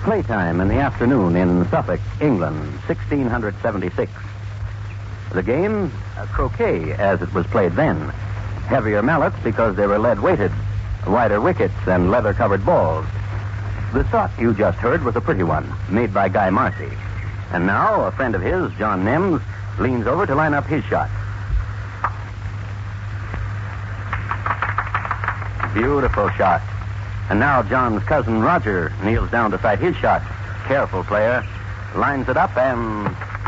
Playtime in the afternoon in Suffolk, England, 1676. The game, croquet, as it was played then. Heavier mallets because they were lead-weighted, wider wickets, and leather-covered balls. The shot you just heard was a pretty one, made by Guy Marcy. And now, a friend of his, John Nems, leans over to line up his shot. Beautiful shot. And now John's cousin Roger kneels down to sight his shot. Careful player. Lines it up and...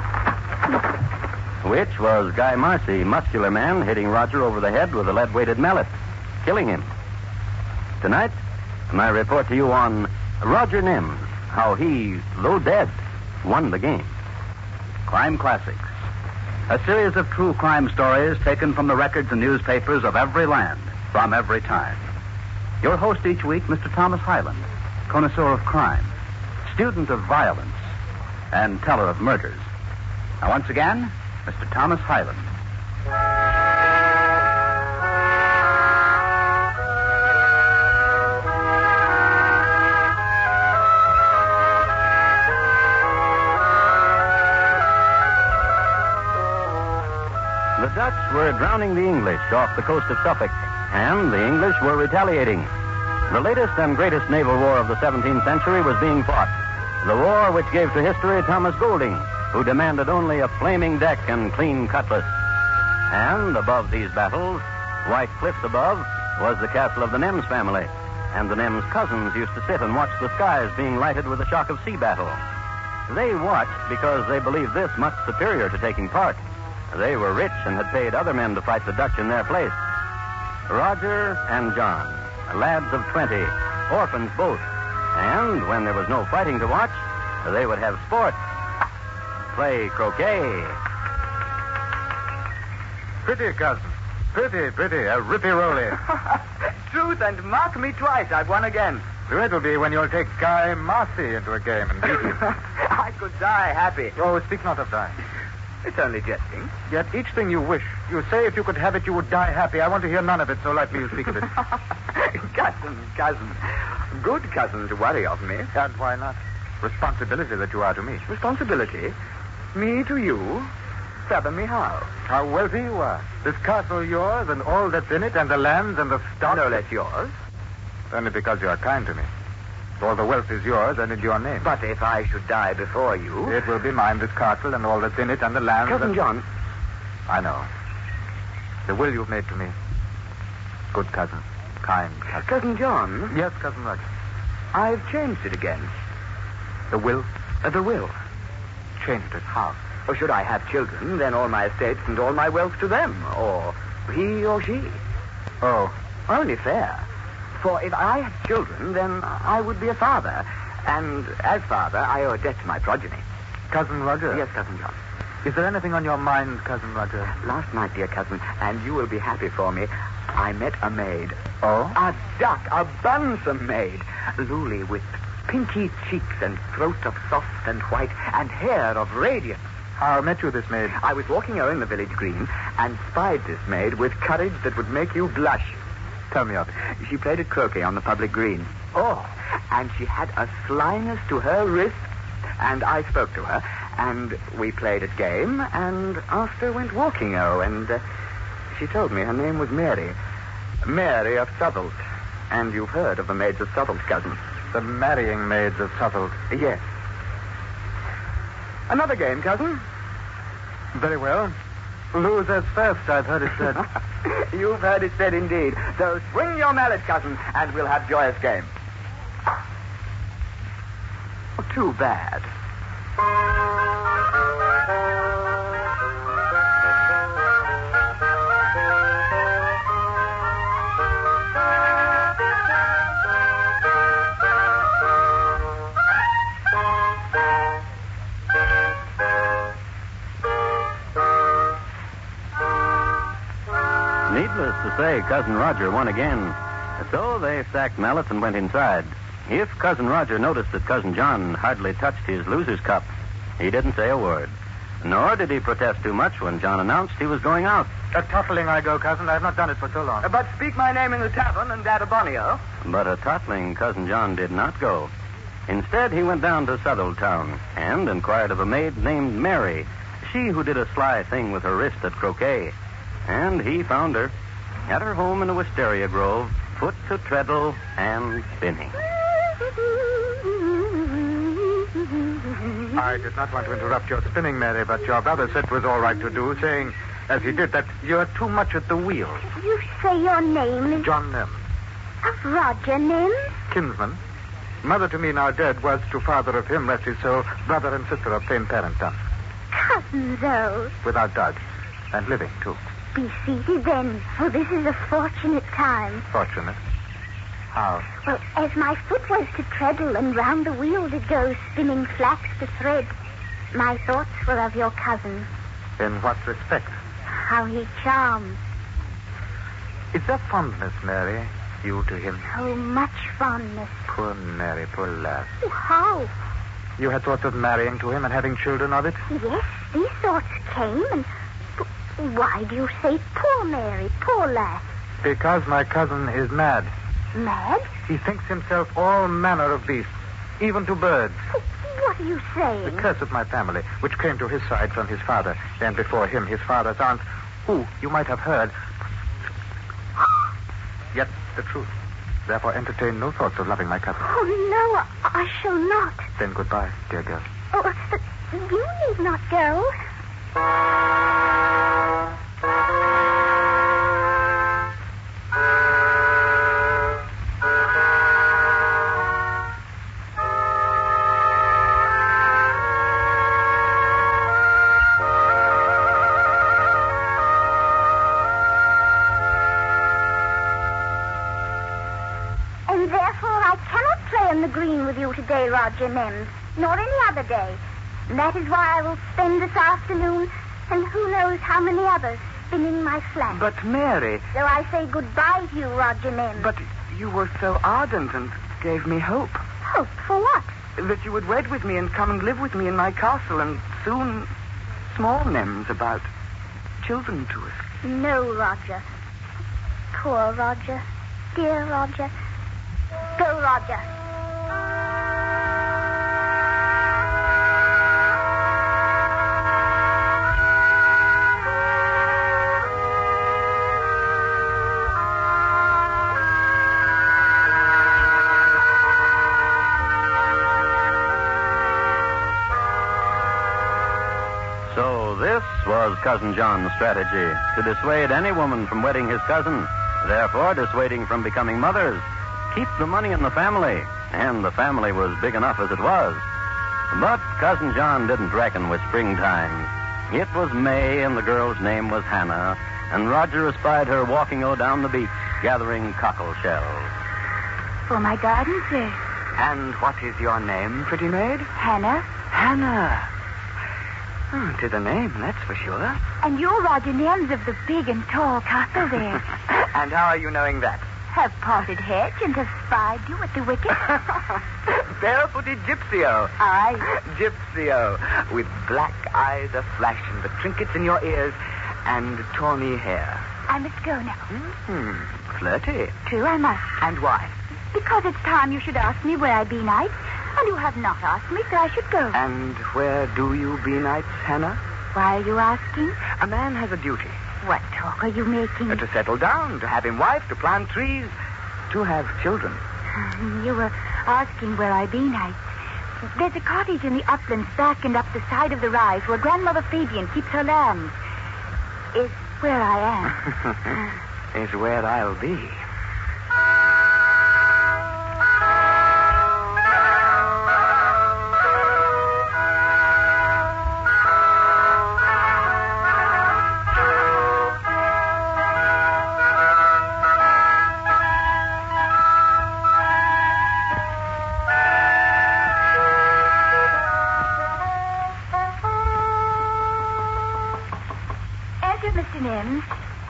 Which was Guy Marcy, muscular man, hitting Roger over the head with a lead-weighted mallet, killing him. Tonight, my report to you on Roger Nems, how he, though dead, won the game. Crime Classics. A series of true crime stories taken from the records and newspapers of every land, from every time. Your host each week, Mr. Thomas Hyland, connoisseur of crime, student of violence, and teller of murders. Now, once again, Mr. Thomas Hyland. The Dutch were drowning the English off the coast of Suffolk, and the English were retaliating. The latest and greatest naval war of the 17th century was being fought. The war which gave to history Thomas Golding, who demanded only a flaming deck and clean cutlass. And above these battles, white cliffs above, was the castle of the Nems family. And the Nems cousins used to sit and watch the skies being lighted with the shock of sea battle. They watched because they believed this much superior to taking part. They were rich and had paid other men to fight the Dutch in their place. Roger and John, lads of 20, orphans both. And when there was no fighting to watch, they would have sport. Play croquet. Pretty, cousin. Pretty. A rippy-roly. Truth, and mark me twice, I've won again. So it'll be when you'll take Guy Marcy into a game and beat him. I could die happy. Oh, speak not of dying. It's only jesting. Yet each thing you wish. You say if you could have it, you would die happy. I want to hear none of it, so lightly you speak of it. Cousin. Good cousin to worry of me. And why not? Responsibility that you are to me. Responsibility? Me to you? Fathom me how? How wealthy you are. This castle yours, and all that's in it, and the lands and the stock. No less yours. Only because you are kind to me. All the wealth is yours and in your name. But if I should die before you... It will be mine, this castle, and all that's in it, and the lands. Cousin John. I know. The will you've made to me. Good cousin. Kind cousin. Cousin John? Yes, Cousin Roger. I've changed it again. The will? The will. Changed it. How? Or should I have children, then all my estates and all my wealth to them. Or he or she. Oh. Only fair. For if I had children, then I would be a father. And as father, I owe a debt to my progeny. Cousin Roger? Yes, Cousin John. Is there anything on your mind, Cousin Roger? Last night, dear cousin, and you will be happy for me, I met a maid. Oh? A duck, a bunsome maid. Luli with pinky cheeks and throat of soft and white and hair of radiance. How met you this maid? I was walking her in the village green and spied this maid with courage that would make you blush. Tell me of it. She played at croquet on the public green. Oh. And she had a slyness to her wrist. And I spoke to her, and we played at game, and after went walking, and she told me her name was Mary. Mary of Suffolk. And you've heard of the maids of Suffolk, cousin. The marrying maids of Suffolk. Yes. Another game, cousin. Very well. Losers first, I've heard it said. You've heard it said indeed. So swing your mallet, cousin, and we'll have joyous game. Too bad. Needless to say, Cousin Roger won again. So they stacked mallets and went inside. If Cousin Roger noticed that Cousin John hardly touched his loser's cup, he didn't say a word. Nor did he protest too much when John announced he was going out. A toppling I go, cousin. I have not done it for so long. But speak my name in the tavern and that of Bonio. But a tottling Cousin John did not go. Instead, he went down to Southertown and inquired of a maid named Mary, she who did a sly thing with her wrist at croquet. And he found her at her home in a wisteria grove, foot to treadle and spinning. I did not want to interrupt your spinning, Mary, but your brother said it was all right to do, saying, as he did, that you're too much at the wheel. You say your name is... John Nem, Of Roger Nims? kinsman. Mother to me now dead was to father of him, rest his soul, brother and sister of same parent done. Cousins, though. Without doubt. And living, too. Be seated then, for this is a fortunate time. Fortunate. How? Well, as my foot was to treadle and round the wheel did go, spinning flax to thread, my thoughts were of your cousin, In what respect? how he charms. Is there fondness, Mary, you to him? So much fondness. Poor Mary, poor lass. Oh, how? You had thoughts of marrying to him and having children of it? Yes, these thoughts came, and... But why do you say poor Mary, poor lass? Because my cousin is mad. Mad? He thinks himself all manner of beasts, even to birds. What are you saying? The curse of my family, which came to his side from his father, and before him his father's aunt, who, you might have heard, yet the truth. Therefore entertain no thoughts of loving my cousin. Oh, no, I shall not. Then goodbye, dear girl. Oh, you need not go. And therefore I cannot play on the green with you today, Roger Nims, nor any other day. And that is why I will spend this afternoon, and who knows how many others, spinning my flax. But, Mary, So I say goodbye to you, Roger Nims. but you were so ardent and gave me hope. Hope for what? That you would wed with me and come and live with me in my castle, and soon small names about children to us. No, Roger. Poor Roger. Dear Roger. Go, Roger. So this was Cousin John's strategy, to dissuade any woman from wedding his cousin, therefore dissuading from becoming mothers. Keep the money in the family, and the family was big enough as it was. But Cousin John didn't reckon with springtime. It was May, and the girl's name was Hannah, and Roger espied her walking down the beach, gathering cockle shells. For my garden, sir. And what is your name, pretty maid? Hannah. Hannah. Oh, 'tis a name, that's for sure. And you're Roger Nims of the big and tall castle there. And how are you knowing that? Have parted hedge and have spied you at the wicket. Barefooted Gypsy-o. Aye. Gypsy-o, with black eyes aflash and the trinkets in your ears and tawny hair. I must go now. Flirty. True, I must. And why? Because it's time you should ask me where I be nights, and you have not asked me, so I should go. And where do you be nights, Hannah? Why are you asking? A man has a duty. What talk are you making? To settle down, to have him wife, to plant trees, to have children. You were asking where I be nights. There's a cottage in the uplands back and up the side of the rise where Grandmother Fabian keeps her lambs. Is where I am. Is where I'll be. Enter, Mr. Nims.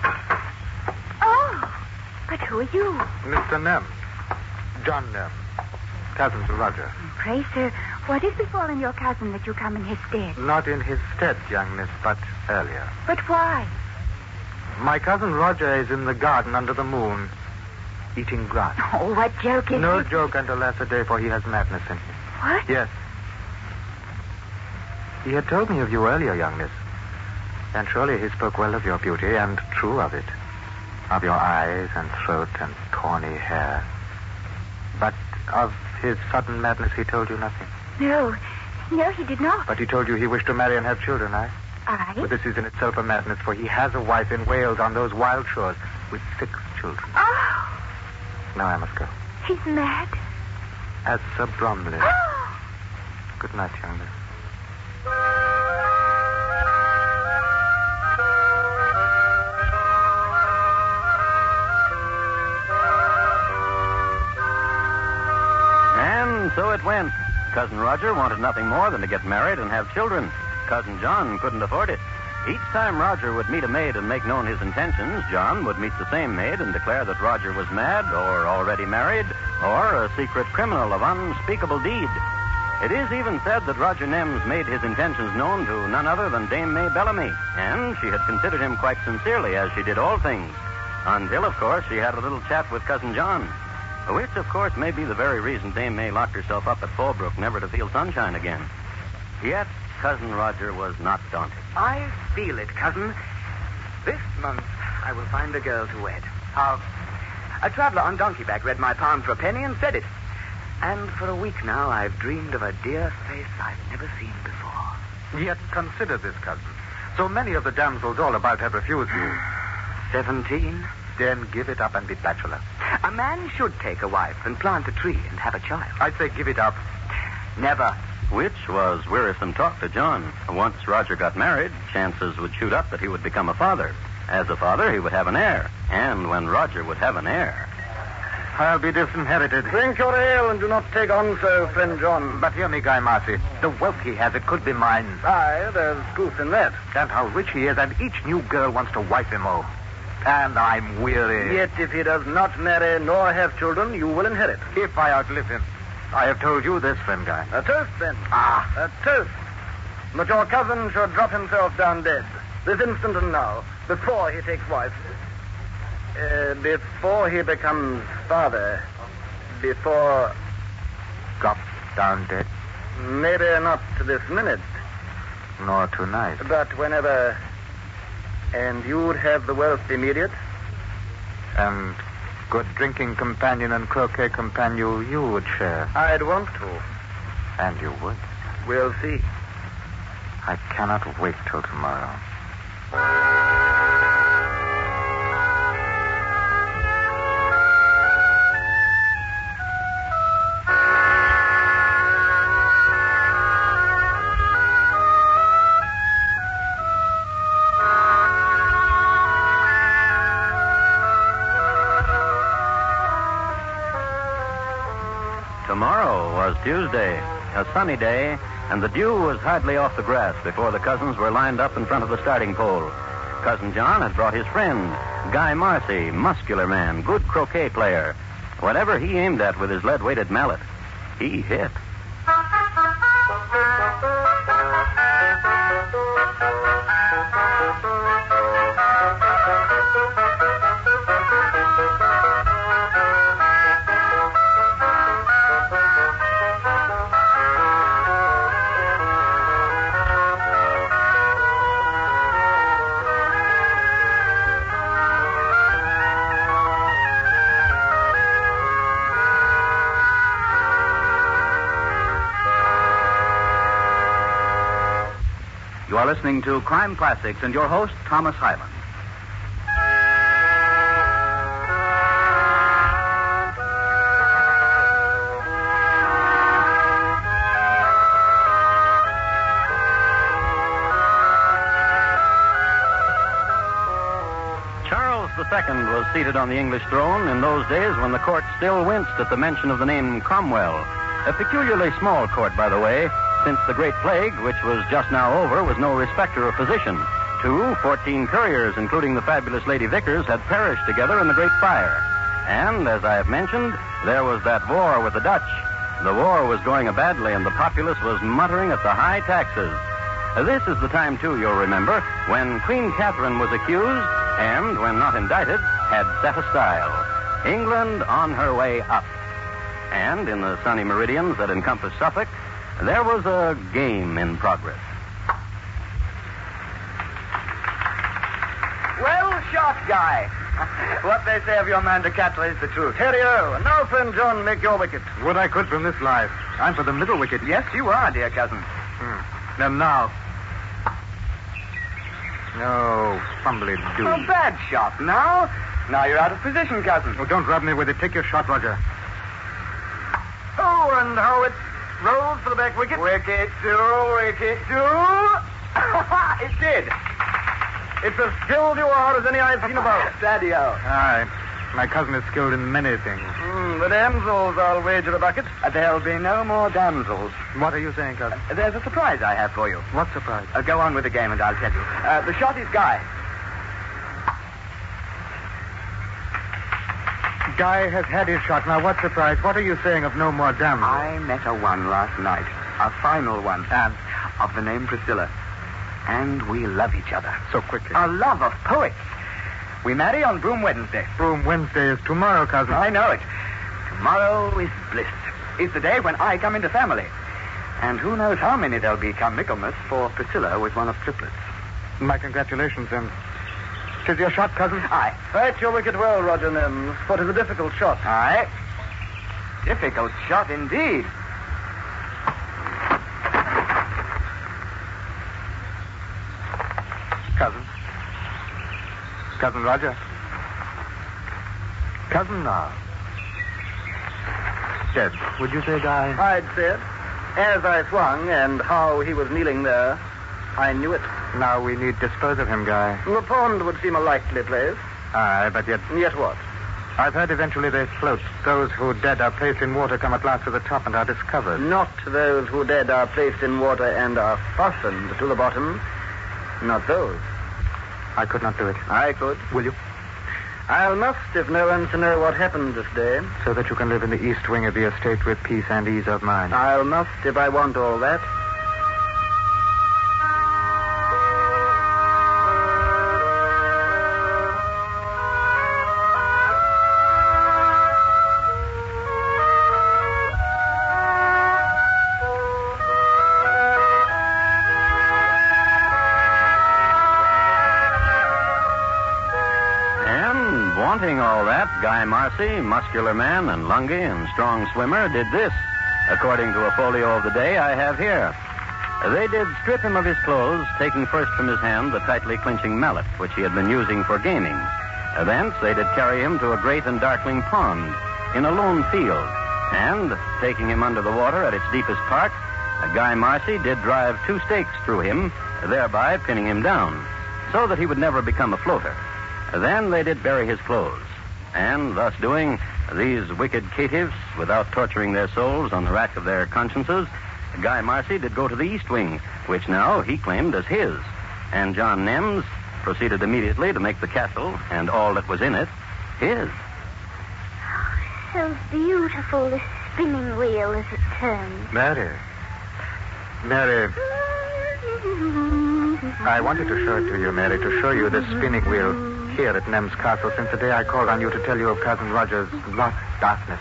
Oh, but who are you? Mr. Nem. John Nem. Cousin to Roger. Pray, sir, what has befallen your cousin that you come in his stead? Not in his stead, young miss, but earlier. But why? My cousin Roger is in the garden under the moon, eating grass. Oh, what joke is No this? joke until last a day, for he has madness in him. What? Yes. He had told me of you earlier, young miss. And surely he spoke well of your beauty, and true of it. Of your eyes and throat and tawny hair. But of his sudden madness he told you nothing. No, he did not. But he told you he wished to marry and have children, eh? I? Well, this is in itself a madness, for he has a wife in Wales on those wild shores with 6 children. Oh, Now I must go. he's mad. As Sir Bromley. Oh. Good night, young miss. And so it went. Cousin Roger wanted nothing more than to get married and have children. Cousin John couldn't afford it. Each time Roger would meet a maid and make known his intentions, John would meet the same maid and declare that Roger was mad or already married or a secret criminal of unspeakable deed. It is even said that Roger Nems made his intentions known to none other than Dame May Bellamy, and she had considered him quite sincerely, as she did all things, until, of course, she had a little chat with Cousin John, which, of course, may be the very reason Dame May locked herself up at Fallbrook, never to feel sunshine again. Yet, Cousin Roger was not daunted. I feel it, cousin. This month I will find a girl to wed. How? A traveler on donkeyback read my palm for a penny and said it. And for a week now I've dreamed of a dear face I've never seen before. Yet consider this, cousin. So many of the damsels all about have refused you. 17. Then give it up and be bachelor. A man should take a wife and plant a tree and have a child. I'd say give it up. Never. Which was wearisome talk to John. Once Roger got married, chances would shoot up that he would become a father. As a father, he would have an heir. And when Roger would have an heir... I'll be disinherited. Drink your ale and do not take on so, friend John. But hear me, Guy Marcy. The wealth he has, it could be mine. Aye, there's truth in that. And how rich he is, and each new girl wants to wife him, oh. And I'm weary. Yet if he does not marry nor have children, you will inherit. If I outlive him. I have told you this, friend Guy. A toast, then. Ah. A toast. That your cousin should drop himself down dead. This instant and now. Before he takes wife. Before he becomes father. Before... Drop down dead? Maybe not this minute. Nor tonight. But whenever... And you'd have the wealth immediate? And good drinking companion and croquet companion you would share. I'd want to. And you would. We'll see. I cannot wait till tomorrow. Tomorrow was Tuesday, a sunny day, and the dew was hardly off the grass before the cousins were lined up in front of the starting pole. Cousin John had brought his friend, Guy Marcy, muscular man, good croquet player. Whatever he aimed at with his lead-weighted mallet, he hit. You are listening to Crime Classics and your host, Thomas Hyland. Charles II was seated on the English throne in those days when the court still winced at the mention of the name Cromwell. A peculiarly small court, by the way, since the Great Plague, which was just now over, was no respecter of physician. 14 couriers, including the fabulous Lady Vickers, had perished together in the Great Fire. And, as I have mentioned, there was that war with the Dutch. The war was going badly, and the populace was muttering at the high taxes. This is the time, too, you'll remember, when Queen Catherine was accused and, when not indicted, had set a style. England on her way up. And in the sunny meridians that encompass Suffolk, there was a game in progress. Well shot, Guy. What they say of your man DeCatler is the truth. Terrio, and now, friend John, make your wicket. Would I could from this life. I'm for the middle wicket. Yes, you are, dear cousin. And now. No, fumbly do. Oh, bad shot. Now you're out of position, cousin. Oh, don't rub me with it. Take your shot, Roger. Oh, and how it rolls for the back wicket. Wicket two, wicket two. It did. It's as skilled you are as any I've seen about. Daddy-o. Aye. My cousin is skilled in many things. The damsels, I'll wager a bucket. There'll be no more damsels. What are you saying, cousin? There's a surprise I have for you. What surprise? Go on with the game and I'll tell you. The shot is Guy. Guy has had his shot. Now, what surprise? What are you saying of no more damsels? I met a one last night. A final one. And? Of the name Priscilla. And we love each other. So quickly. A love of poets. We marry on Broom Wednesday. Broom Wednesday is tomorrow, cousin. I know it. Tomorrow is bliss. It's the day when I come into family. And who knows how many there'll be come Michaelmas, for Priscilla was one of triplets. My congratulations, then. 'Tis your shot, cousin? Aye. Fight your wicket well, Roger Nems, for 'tis a difficult shot. Aye. Difficult shot indeed. Cousin. Cousin Roger. Cousin now. Dead. Would you say, Guy? I'd said, as I swung and how he was kneeling there, I knew it. Now we need dispose of him, Guy. The pond would seem a likely place. Aye, but yet... Yet what? I've heard eventually they float. Those who dead are placed in water come at last to the top and are discovered. Not those who dead are placed in water and are fastened to the bottom. Not those. I could not do it. I could. Will you? I must if no one to know what happened this day. So that you can live in the east wing of the estate with peace and ease of mind. I must if I want all that. Wanting all that, Guy Marcy, muscular man and lungy and strong swimmer, did this, according to a folio of the day I have here. They did strip him of his clothes, taking first from his hand the tightly clinching mallet, which he had been using for gaming. Thence they did carry him to a great and darkling pond in a lone field, and, taking him under the water at its deepest part, Guy Marcy did drive 2 stakes through him, thereby pinning him down, so that he would never become a floater. Then they did bury his clothes, and thus doing, these wicked caitiffs, without torturing their souls on the rack of their consciences, Guy Marcy did go to the east wing, which now he claimed as his, and John Nems proceeded immediately to make the castle and all that was in it his. So beautiful, the spinning wheel as it turns. Mary, I wanted to show it to you, Mary, to show you this spinning wheel here at Nems Castle since the day I called on you to tell you of Cousin Roger's lost darkness.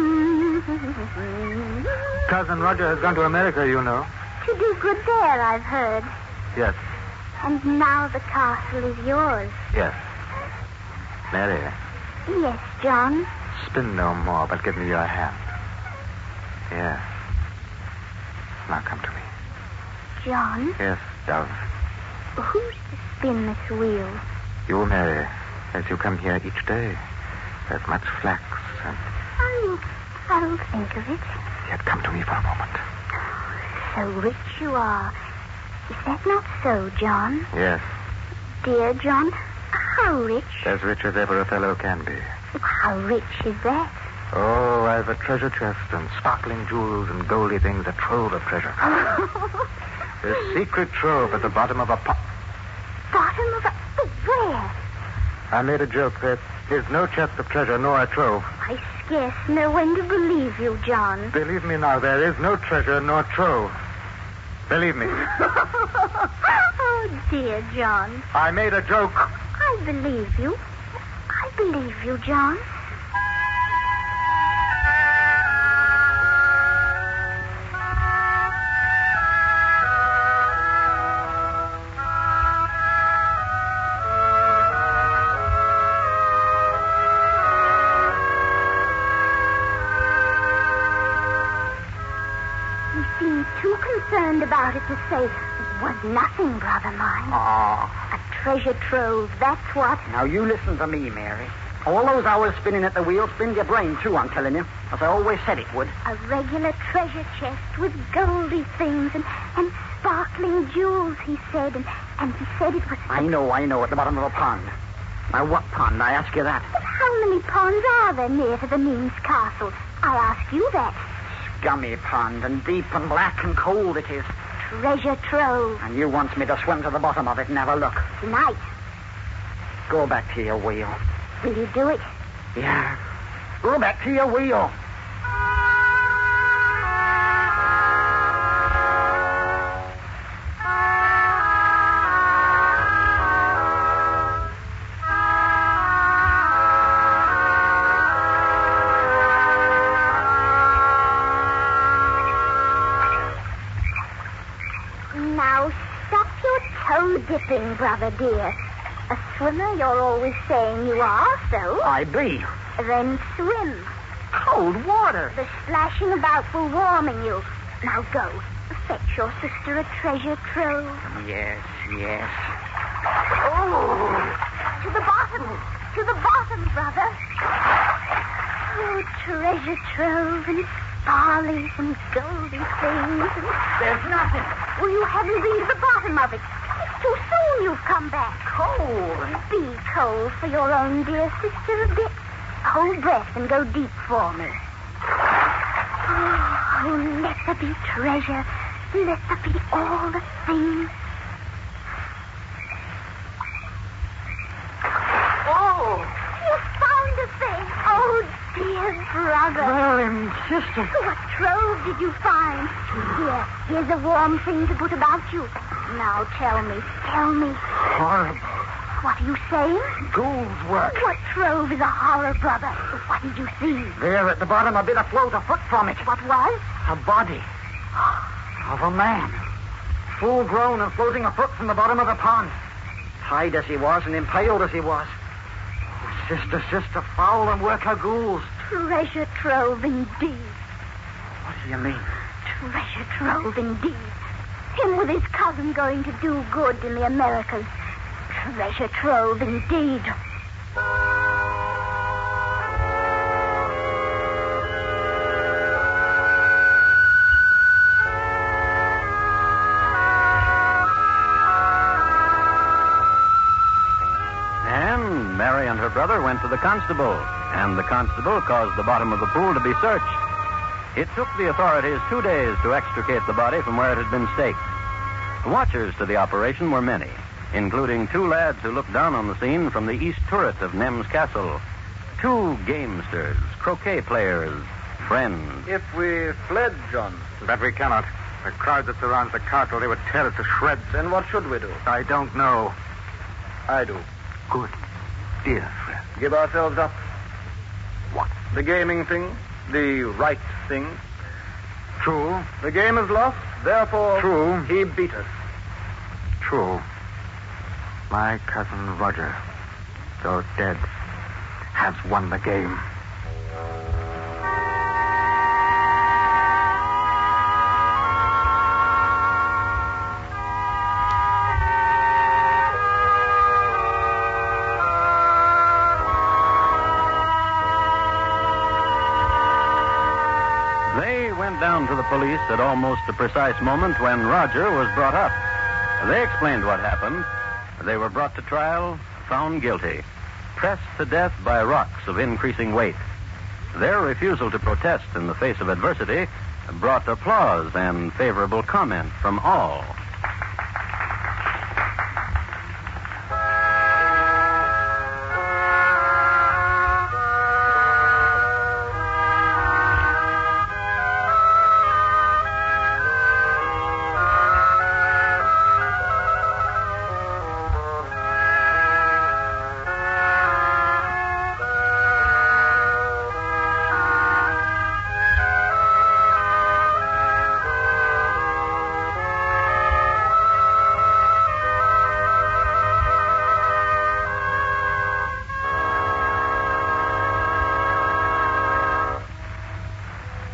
Cousin Roger has gone to America, you know. To do good there, I've heard. Yes. And now the castle is yours. Yes. Mary. Yes, John. Spin no more, but give me your hand. Yes. Now come to me. John? Yes, dove. Who's to spin this wheel? You, Mary, as you come here each day. There's much flax and... I'll think of it. Yet come to me for a moment. So rich you are. Is that not so, John? Yes. Dear John, how rich? As rich as ever a fellow can be. How rich is that? Oh, I've a treasure chest and sparkling jewels and goldy things, a trove of treasure. A secret trove at the bottom of a pot. Bottom of a... But where? I made a joke. There is no chest of treasure nor a trove. I scarce know when to believe you, John. Believe me now, there is no treasure nor trove. Believe me. Oh, dear John. I made a joke. I believe you. I believe you, John. too concerned about it to say, was nothing, brother mine. Oh. A treasure trove, that's what. Now, you listen to me, Mary. All those hours spinning at the wheel spin your brain, too, I'm telling you. As I always said it would. A regular treasure chest with goldy things and sparkling jewels, he said. And he said it was... I know, at the bottom of a pond. Now, what pond? I ask you that. But how many ponds are there near to the Means Castle? I ask you that. Scummy pond, and deep and black and cold it is. Treasure trove. And you wants me to swim to the bottom of it and have a look. Tonight. Go back to your wheel. Will you do it? Yeah. Go back to your wheel. Now, stop your toe-dipping, brother dear. A swimmer you're always saying you are, so? I be. Then swim. Cold water. The splashing about will warming you. Now go. Fetch your sister a treasure trove. Yes. Oh! To the bottom, brother. Oh, treasure trove and sparkling and golden things. There's nothing. Well, you haven't been to the bottom of it. It's too soon you've come back. Cold. Be cold for your own dear sister a bit. Hold breath and go deep for me. Oh, let there be treasure. Let there be all the things. Oh! You found a thing. Oh, dear brother. Darling sister. What trove did you find? Here's a warm thing to put about you. Now tell me. Horrible. What are you saying? Ghoul's work. What trove is a horror, brother? What did you see? There at the bottom, a bit afloat a foot from it. What was? A body. Of a man. Full grown and floating a foot from the bottom of the pond. Tied as he was and impaled as he was. Oh, sister, foul and work her ghouls. Treasure trove indeed. What do you mean? Treasure trove indeed. Him with his cousin going to do good in the Americas. Treasure trove indeed. And Mary and her brother went to the constable, and the constable caused the bottom of the pool to be searched. It took the authorities 2 days to extricate the body from where it had been staked. The watchers to the operation were many, including 2 lads who looked down on the scene from the east turret of Nem's Castle. 2 gamesters, croquet players, friends. If we fled, John. That we cannot. The crowd that surrounds the castle, they would tear it to shreds. Then what should we do? I don't know. I do. Good, dear friend. Give ourselves up. What? The gaming thing. The right thing. True. The game is lost, therefore... True. He beat us. True. My cousin Roger, though dead, has won the game. They went down to the police at almost the precise moment when Roger was brought up. They explained what happened. They were brought to trial, found guilty, pressed to death by rocks of increasing weight. Their refusal to protest in the face of adversity brought applause and favorable comment from all.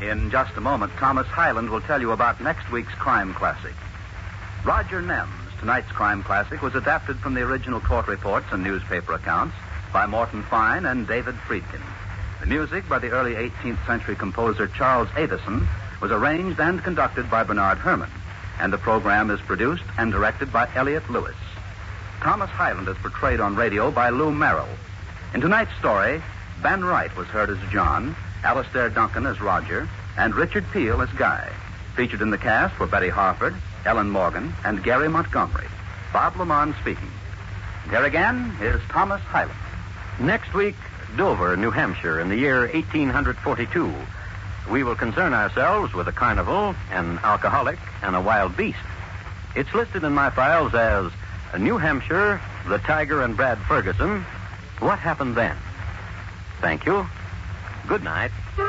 In just a moment, Thomas Hyland will tell you about next week's crime classic. Roger Nems, tonight's crime classic, was adapted from the original court reports and newspaper accounts by Morton Fine and David Friedkin. The music by the early 18th century composer Charles Avison was arranged and conducted by Bernard Herrmann, and the program is produced and directed by Elliott Lewis. Thomas Hyland is portrayed on radio by Lou Merrill. In tonight's story, Ben Wright was heard as John, Alastair Duncan as Roger, and Richard Peel as Guy. Featured in the cast were Betty Harford, Ellen Morgan, and Gary Montgomery. Bob Lamont speaking. And here again is Thomas Hyland. Next week, Dover, New Hampshire, in the year 1842. We will concern ourselves with a carnival, an alcoholic, and a wild beast. It's listed in my files as New Hampshire, the Tiger and Brad Ferguson. What happened then? Thank you. Good night.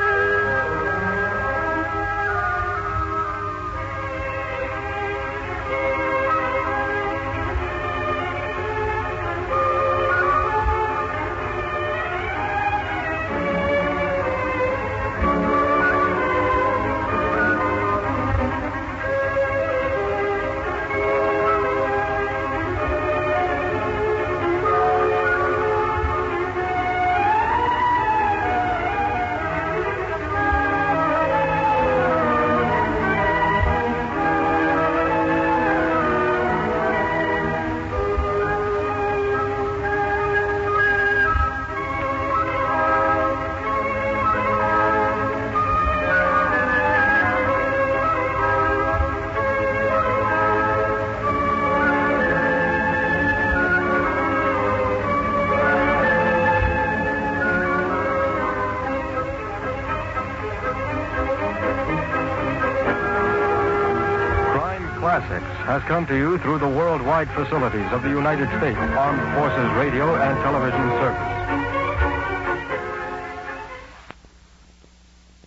Has come to you through the worldwide facilities of the United States Armed Forces Radio and Television Service.